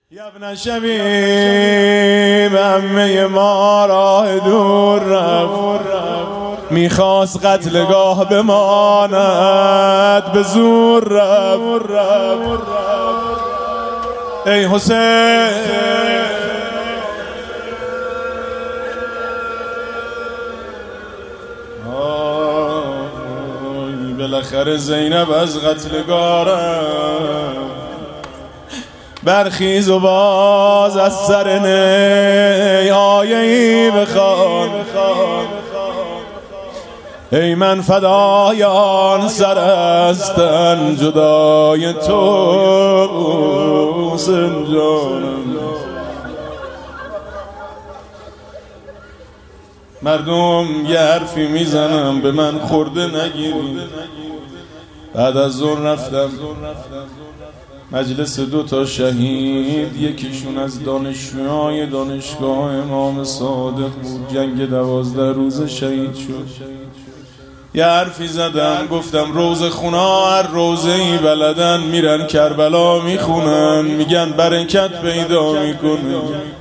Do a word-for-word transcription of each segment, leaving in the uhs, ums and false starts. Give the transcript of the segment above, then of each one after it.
یا ابن شبیب عمه ما راه دور رفت، میخواست قتلگاه بماند به زور رفت. ای حسین بالاخره زینب از قتلگاه برخیز و باز از سر نی آیه‌ای بخوان. ای من فدایان سر از تن جدای تو حسین جانم. مردم یه حرفی میزنم به من خورده نگیرید. بعد از ظهر رفتم مجلس دو تا شهید، یکیشون از دانشجوهای دانشگاه امام صادق بود، جنگ دوازده روز شهید شد. یه حرفی زدم گفتم روز خونا هر روزه‌ای بلدن میرن کربلا میخونن، میگن برکت پیدا میکنه.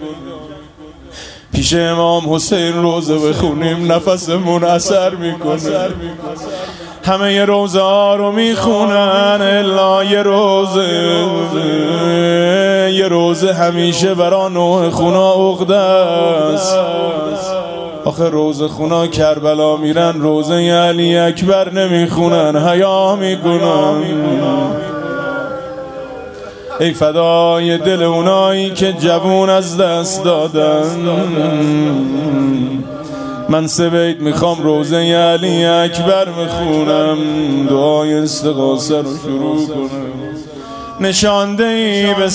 پیش امام حسین روزه بخونیم نفسمون اثر میکنه. همه ی روزه ها رو میخونن الا یه روزه، یه روزه همیشه برا نوح خونا عقده است. آخه روزه خونا کربلا میرن روزه علی اکبر نمیخونن، حیا میکنن. ای فدای دل اونایی که جوون از دست دادن، من سه بیت میخوام روزه علی اکبر میخونم، دعای استغاثه رو شروع کنم. نشانده ای به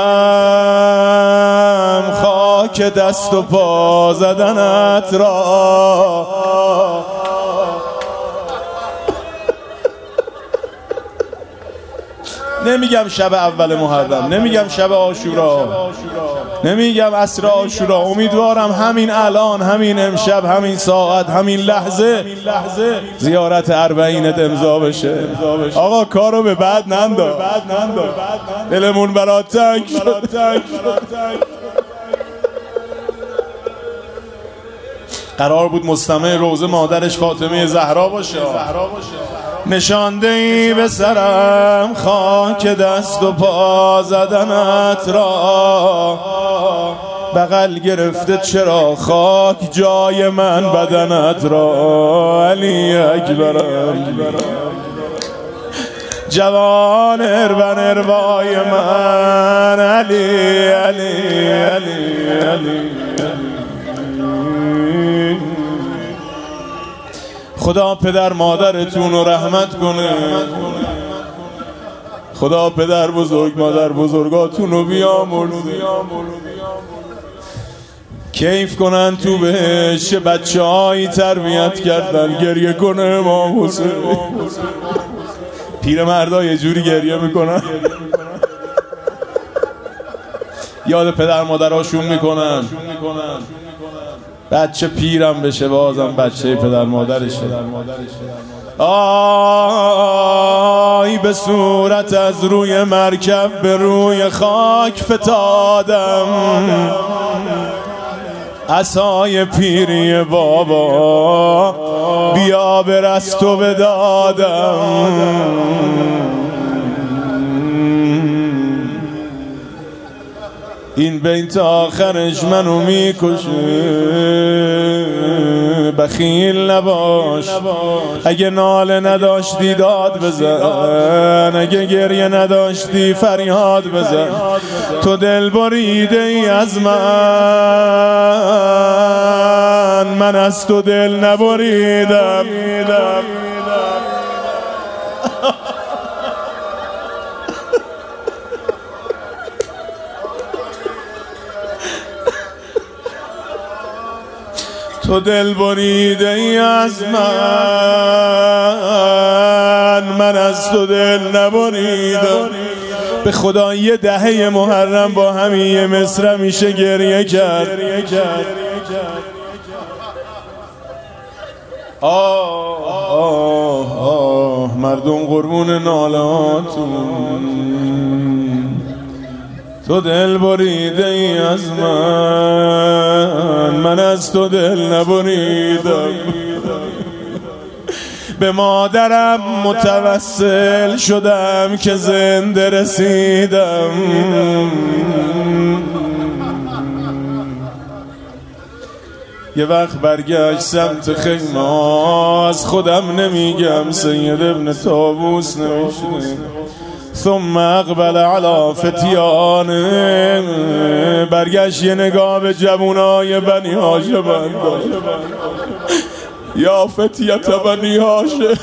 سرم خاک دست و پا زدنت را، نمیگم شب اول محرم، نمیگم شب عاشورا، نمیگم عصر عاشورا. امیدوارم همین الان، همین امشب، همین ساعت، همین لحظه زیارت اربعینت امضا بشه. آقا کارو به بعد ننداز، دلمون برات تنگ شد. قرار بود مستمع روزه مادرش فاطمه زهرا باشه. نشانده ای به سرم خاک دست و پا زدنت را، بغل گرفته چرا خاک جای من بدنت را. علی اکبرم جوان اربن اربای من، علی علی علی علی. خدا پدر مادرتون رو رحمت کنه، خدا پدر بزرگ مادر بزرگاتون رو بیامرزه، کیف کنن تو بهش. بچه هایی تربیت کردن گریه کنه امام حسین. پیر مردا یه جوری گریه میکنن یاد پدر مادراشون میکنن. بچه پیرم بشه بازم بچه پدر مادرشه. آی به صورت از روی مرکب به روی خاک فتادم، عصای پیری بابا بیا برست و بدادم. این بیت آخرش منو میکشه. بخیل نباش، اگه ناله نداشتی داد بزن، اگه گریه نداشتی فریاد بزن. تو دل بریده ای از من، من از تو دل نبریدم. تو دل بریده ای از من، من از تو دل نبریدم. به خدا یه دهه محرم با همین یه مصرع میشه گریه کرد. آه آه آه مردم قربون نالاتون. تو دل بریده ای از من، من از تو دل نبریدم. به مادرم متوسل شدم که زنده رسیدم. یه وقت برگشت سمت خیمه، از خودم نمیگم، سید ابن طاووس نوشته ثم اقبل علی فتیانه، برگشت یه نگاه به جوانای بنی هاشم انداخت. یا فتیت بنی هاشم.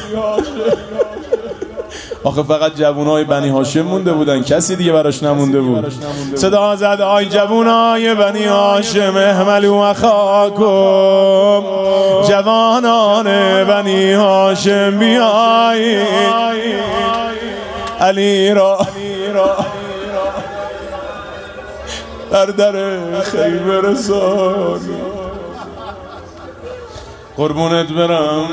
آخه فقط جوانای بنی هاشم مونده بودن، کسی دیگه براش نمونده بود. صدا زد آی جوانای بنی هاشم احملوا اخاکم، جوانان بنی هاشم بیایید علی را در در خیمه رسانی. قربونت برم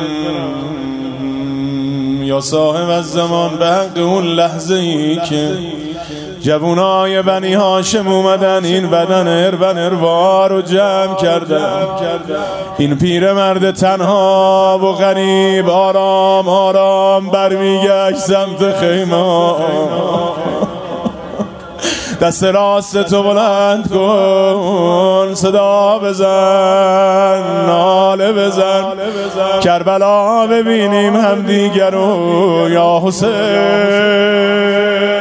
یا صاحب الزمان، به حق اون لحظه ای که جوانای بنی هاشم اومدن این بدن اربن اروا رو جمع کردن. این پیرمرد تنها و غریب آرام آرام برمیگشت سمت خیمه. دست راست تو بلند کن، صدا بزن، ناله بزن، کربلا ببینیم هم دیگر رو یا حسین.